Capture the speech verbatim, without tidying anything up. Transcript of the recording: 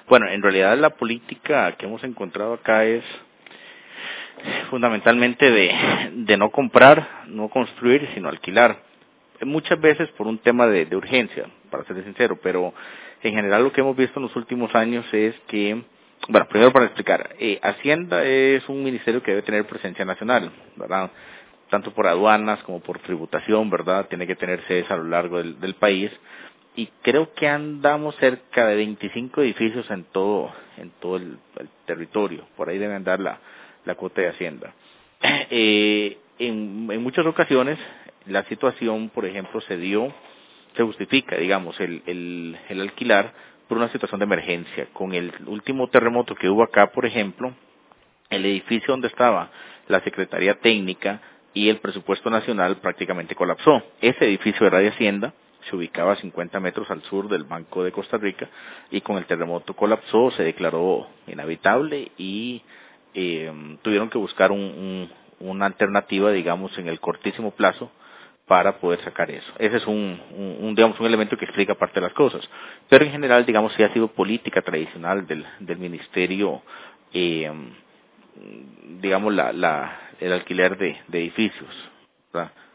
Bueno, en realidad la política que hemos encontrado acá es fundamentalmente de, de no comprar, no construir, sino alquilar. Muchas veces por un tema de, de urgencia, para ser sincero, pero en general lo que hemos visto en los últimos años es que, bueno, primero para explicar, eh, Hacienda es un ministerio que debe tener presencia nacional, ¿verdad? Tanto por aduanas como por tributación, ¿verdad? Tiene que tener sedes a lo largo del, del país. Y creo que andamos cerca de veinticinco edificios en todo en todo el, el territorio. Por ahí debe andar la, la cuota de Hacienda. Eh, en, en muchas ocasiones la situación, por ejemplo, se dio, se justifica, digamos, el, el, el alquilar por una situación de emergencia. Con el último terremoto que hubo acá, por ejemplo, el edificio donde estaba la Secretaría Técnica y el presupuesto nacional prácticamente colapsó. Ese edificio era de Hacienda, se ubicaba a cincuenta metros al sur del Banco de Costa Rica y con el terremoto colapsó, se declaró inhabitable y eh, tuvieron que buscar un, un, una alternativa, digamos, en el cortísimo plazo para poder sacar eso. Ese es un, un, un, digamos, un elemento que explica parte de las cosas. Pero en general, digamos, sí ha sido política tradicional del, del ministerio, eh, digamos, la, la, el alquiler de, de edificios, ¿verdad?